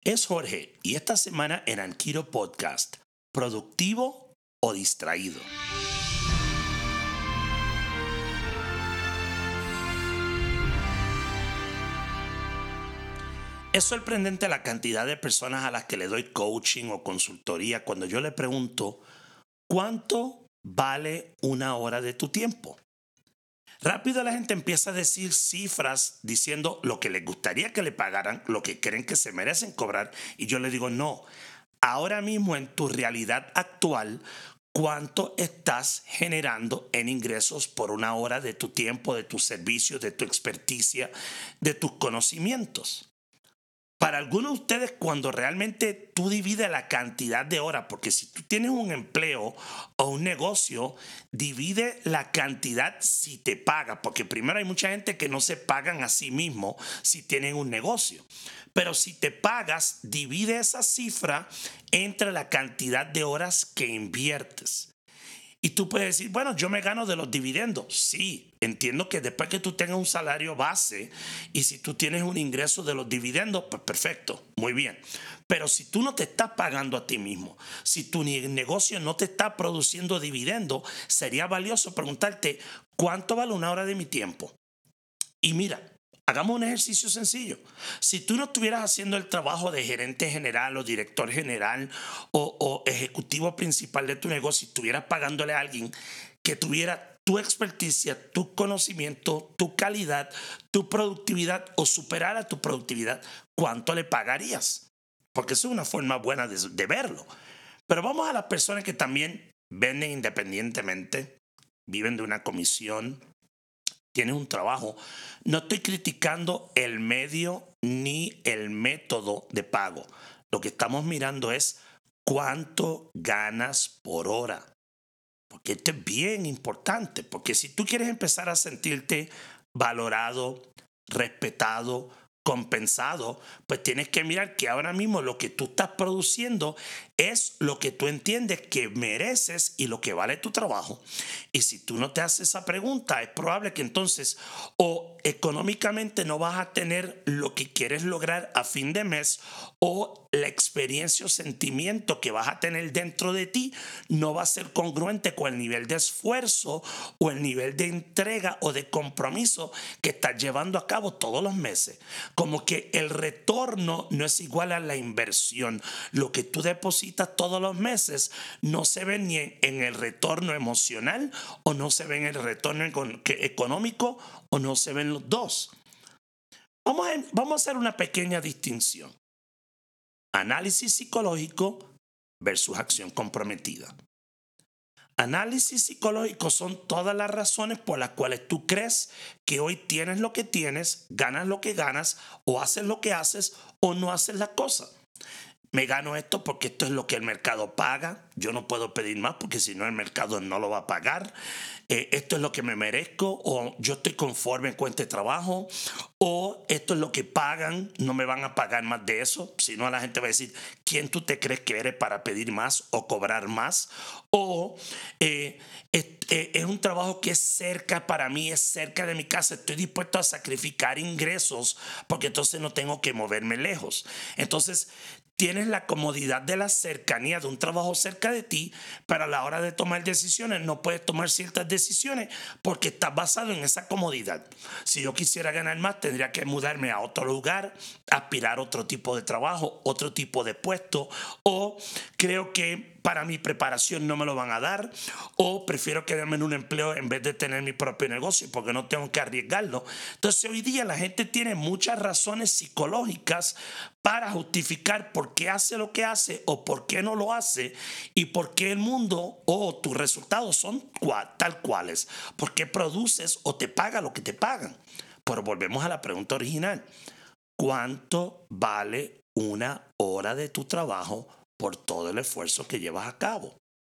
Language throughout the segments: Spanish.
Es Jorge y esta semana en Anquilo Podcast, ¿productivo o distraído? Es sorprendente la cantidad de personas a las que le doy coaching o consultoría cuando yo le pregunto, ¿cuánto vale una hora de tu tiempo? Rápido la gente empieza a decir cifras diciendo lo que les gustaría que le pagaran, lo que creen que se merecen cobrar, y yo le digo no. Ahora mismo en tu realidad actual, ¿cuánto estás generando en ingresos por una hora de tu tiempo, de tu servicio, de tu experticia, de tus conocimientos? Para algunos de ustedes, cuando realmente tú divides la cantidad de horas, porque si tú tienes un empleo o un negocio, divide la cantidad si te paga, porque primero hay mucha gente que no se pagan a sí mismo si tienen un negocio. Pero si te pagas, divide esa cifra entre la cantidad de horas que inviertes. Y tú puedes decir, bueno, yo me gano de los dividendos. Sí, entiendo que después que tú tengas un salario base y si tú tienes un ingreso de los dividendos, pues perfecto, muy bien. Pero si tú no te estás pagando a ti mismo, si tu negocio no te está produciendo dividendos, sería valioso preguntarte, ¿cuánto vale una hora de mi tiempo? Y mira, hagamos un ejercicio sencillo. Si tú no estuvieras haciendo el trabajo de gerente general o director general o ejecutivo principal de tu negocio, si estuvieras pagándole a alguien que tuviera tu experticia, tu conocimiento, tu calidad, tu productividad o superara tu productividad, ¿cuánto le pagarías? Porque eso es una forma buena de verlo. Pero vamos a las personas que también venden independientemente, viven de una comisión, tienes un trabajo. No estoy criticando el medio ni el método de pago. Lo que estamos mirando es cuánto ganas por hora. Porque esto es bien importante. Porque si tú quieres empezar a sentirte valorado, respetado, compensado, pues tienes que mirar que ahora mismo lo que tú estás produciendo es lo que tú entiendes que mereces y lo que vale tu trabajo. Y si tú no te haces esa pregunta, es probable que entonces o económicamente no vas a tener lo que quieres lograr a fin de mes, o la experiencia o sentimiento que vas a tener dentro de ti no va a ser congruente con el nivel de esfuerzo o el nivel de entrega o de compromiso que estás llevando a cabo todos los meses. Como que el retorno no es igual a la inversión. Lo que tú depositas todos los meses no se ve ni en el retorno emocional, o no se ve en el retorno económico, o no se ven los dos. Vamos a hacer una pequeña distinción. Análisis psicológico versus acción comprometida. Análisis psicológico son todas las razones por las cuales tú crees que hoy tienes lo que tienes, ganas lo que ganas, o haces lo que haces, o no haces las cosas. Me gano esto porque esto es lo que el mercado paga. Yo no puedo pedir más porque si no el mercado no lo va a pagar. Esto es lo que me merezco, o yo estoy conforme con este trabajo, o esto es lo que pagan, no me van a pagar más de eso. Si no, la gente va a decir, ¿quién tú te crees que eres para pedir más o cobrar más? O es un trabajo que es cerca para mí, es cerca de mi casa, estoy dispuesto a sacrificar ingresos porque entonces no tengo que moverme lejos. Entonces, tienes la comodidad de la cercanía de un trabajo cerca de ti, pero a la hora de tomar decisiones no puedes tomar ciertas decisiones porque estás basado en esa comodidad. Si yo quisiera ganar más, tendría que mudarme a otro lugar, aspirar a otro tipo de trabajo, otro tipo de puesto, o creo que para mi preparación no me lo van a dar, o prefiero quedarme en un empleo en vez de tener mi propio negocio porque no tengo que arriesgarlo. Entonces hoy día la gente tiene muchas razones psicológicas para justificar por qué hace lo que hace o por qué no lo hace, y por qué el mundo o tus resultados son tal cuales, por qué produces o te paga lo que te pagan. Pero volvemos a la pregunta original. ¿Cuánto vale una hora de tu trabajo por todo el esfuerzo que llevas a cabo?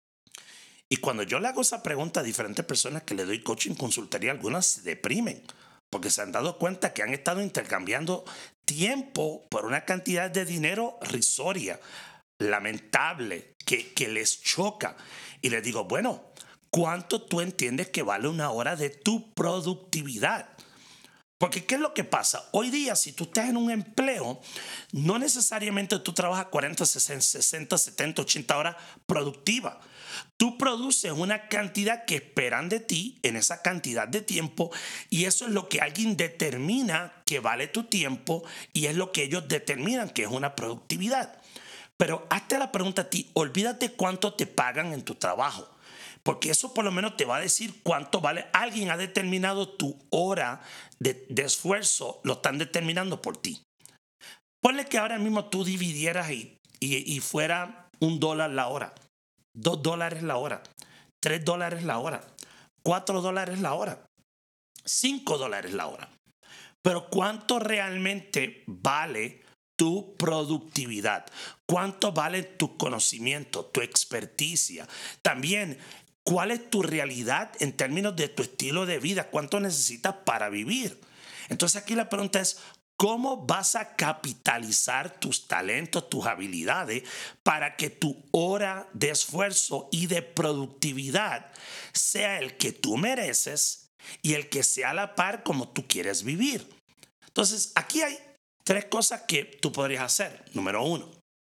Y cuando yo le hago esa pregunta a diferentes personas que le doy coaching, consultoría, algunas se deprimen porque se han dado cuenta que han estado intercambiando tiempo por una cantidad de dinero risoria, lamentable, que les choca. Y les digo, bueno, ¿cuánto tú entiendes que vale una hora de tu productividad? Porque ¿qué es lo que pasa? Hoy día, si tú estás en un empleo, no necesariamente tú trabajas 40, 60, 70, 80 horas productivas. Tú produces una cantidad que esperan de ti en esa cantidad de tiempo y eso es lo que alguien determina que vale tu tiempo y es lo que ellos determinan que es una productividad. Pero hazte la pregunta a ti, olvídate cuánto te pagan en tu trabajo. Porque eso por lo menos te va a decir cuánto vale. Alguien ha determinado tu hora de esfuerzo, lo están determinando por ti. Ponle que ahora mismo tú dividieras y fuera $1 la hora, $2 la hora, $3 la hora, $4 la hora, $5 la hora. Pero ¿cuánto realmente vale tu productividad? ¿Cuánto vale tu conocimiento, tu experticia? También, ¿cuál es tu realidad en términos de tu estilo de vida? ¿Cuánto necesitas para vivir? Entonces aquí la pregunta es, ¿cómo vas a capitalizar tus talentos, tus habilidades para que tu hora de esfuerzo y de productividad sea el que tú mereces y el que sea a la par como tú quieres vivir? Entonces, aquí hay 3 cosas que tú podrías hacer. Número 1,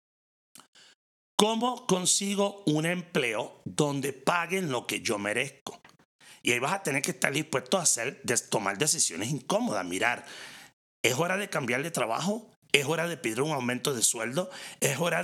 ¿cómo consigo un empleo donde paguen lo que yo merezco? Y ahí vas a tener que estar dispuesto a tomar decisiones incómodas. Mirar, ¿es hora de cambiar de trabajo? ¿Es hora de pedir un aumento de sueldo? ¿Es hora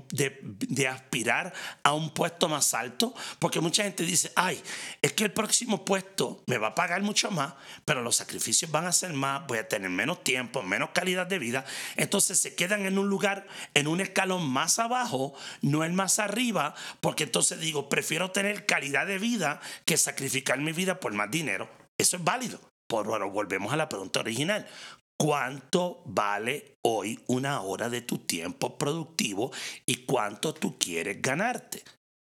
de aspirar a un puesto más alto? Porque mucha gente dice, ay, es que el próximo puesto me va a pagar mucho más, pero los sacrificios van a ser más, voy a tener menos tiempo, menos calidad de vida. Entonces se quedan en un lugar, en un escalón más abajo, no el más arriba, porque entonces digo, prefiero tener calidad de vida que sacrificar mi vida por más dinero. Eso es válido. Pero volvemos a la pregunta original. ¿Cuánto vale hoy una hora de tu tiempo productivo y cuánto tú quieres ganarte?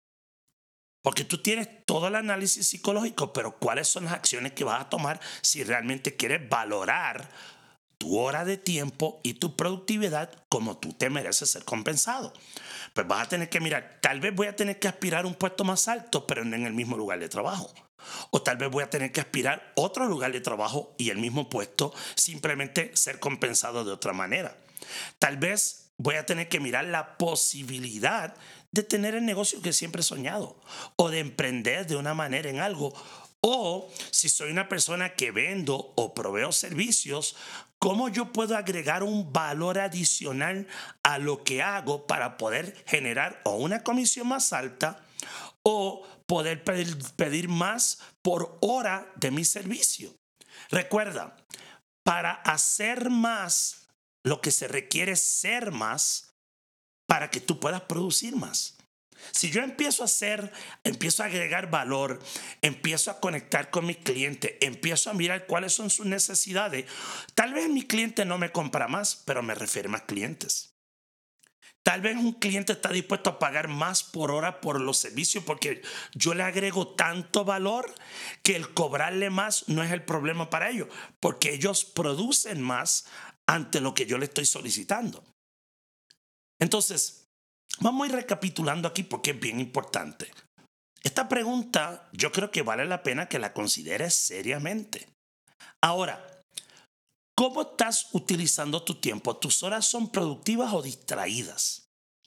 Porque tú tienes todo el análisis psicológico, pero ¿cuáles son las acciones que vas a tomar si realmente quieres valorar tu hora de tiempo y tu productividad como tú te mereces ser compensado? Pues vas a tener que mirar, tal vez voy a tener que aspirar a un puesto más alto, pero no en el mismo lugar de trabajo. O tal vez voy a tener que aspirar a otro lugar de trabajo y el mismo puesto, simplemente ser compensado de otra manera. Tal vez voy a tener que mirar la posibilidad de tener el negocio que siempre he soñado o de emprender de una manera en algo. O si soy una persona que vendo o proveo servicios, ¿cómo yo puedo agregar un valor adicional a lo que hago para poder generar o una comisión más alta o poder pedir más por hora de mi servicio? Recuerda, para hacer más, lo que se requiere es ser más para que tú puedas producir más. Si yo empiezo a agregar valor, empiezo a conectar con mi cliente, empiezo a mirar cuáles son sus necesidades, tal vez mi cliente no me compra más, pero me refiere más clientes. Tal vez un cliente está dispuesto a pagar más por hora por los servicios porque yo le agrego tanto valor que el cobrarle más no es el problema para ellos, porque ellos producen más ante lo que yo le estoy solicitando. Entonces, vamos a ir recapitulando aquí porque es bien importante. Esta pregunta yo creo que vale la pena que la consideres seriamente. Ahora, ¿cómo estás utilizando tu tiempo? ¿Tus horas son productivas o distraídas?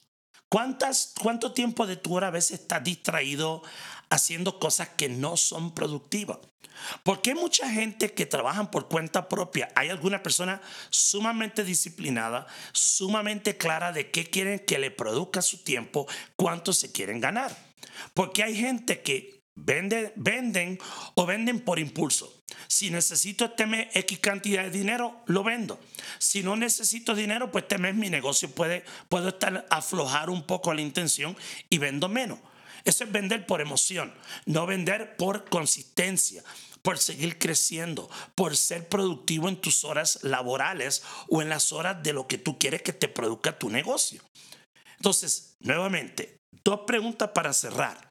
¿Cuánto tiempo de tu hora a veces estás distraído haciendo cosas que no son productivas? Porque hay mucha gente que trabajan por cuenta propia. Hay alguna persona sumamente disciplinada, sumamente clara de qué quieren que le produzca su tiempo, cuánto se quieren ganar. Porque hay gente que venden o venden por impulso. Si necesito este mes X cantidad de dinero, lo vendo. Si no necesito dinero, pues este mes mi negocio puedo estar aflojar un poco la intención y vendo menos. Eso es vender por emoción, no vender por consistencia, por seguir creciendo, por ser productivo en tus horas laborales o en las horas de lo que tú quieres que te produzca tu negocio. Entonces, nuevamente, 2 preguntas para cerrar.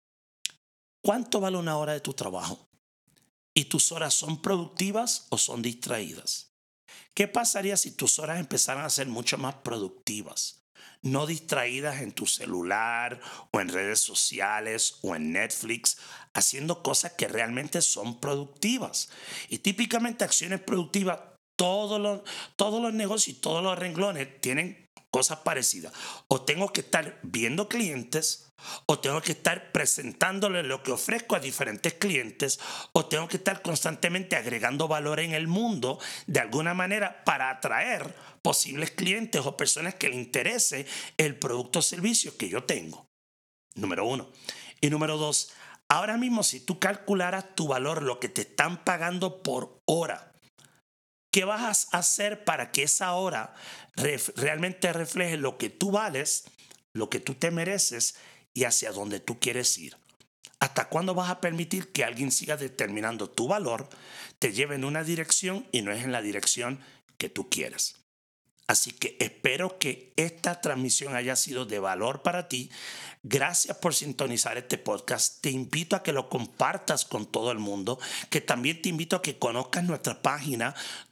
¿Cuánto vale una hora de tu trabajo? ¿Y tus horas son productivas o son distraídas? ¿Qué pasaría si tus horas empezaran a ser mucho más productivas? no distraídas en tu celular o en redes sociales o en Netflix, haciendo cosas que realmente son productivas. Y típicamente acciones productivas, todos los negocios y todos los renglones tienen cosas parecidas. O tengo que estar viendo clientes, o tengo que estar presentándole lo que ofrezco a diferentes clientes, o tengo que estar constantemente agregando valor en el mundo de alguna manera para atraer posibles clientes o personas que le interese el producto o servicio que yo tengo. Número uno. Y número dos, ahora mismo si tú calcularas tu valor, lo que te están pagando por hora, ¿qué vas a hacer para que esa hora realmente refleje lo que tú vales, lo que tú te mereces y hacia dónde tú quieres ir? ¿Hasta cuándo vas a permitir que alguien siga determinando tu valor, te lleve en una dirección y no es en la dirección que tú quieres? Así que espero que esta transmisión haya sido de valor para ti. Gracias por sintonizar este podcast. Te invito a que lo compartas con todo el mundo, que también te invito a que conozcas nuestra página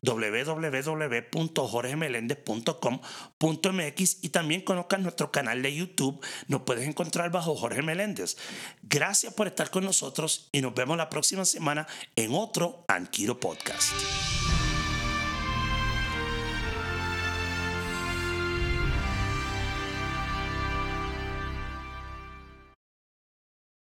www.jorgemelendez.com.mx y también conozcas nuestro canal de YouTube. Nos puedes encontrar bajo Jorge Meléndez. Gracias por estar con nosotros y nos vemos la próxima semana en otro Anquiro Podcast.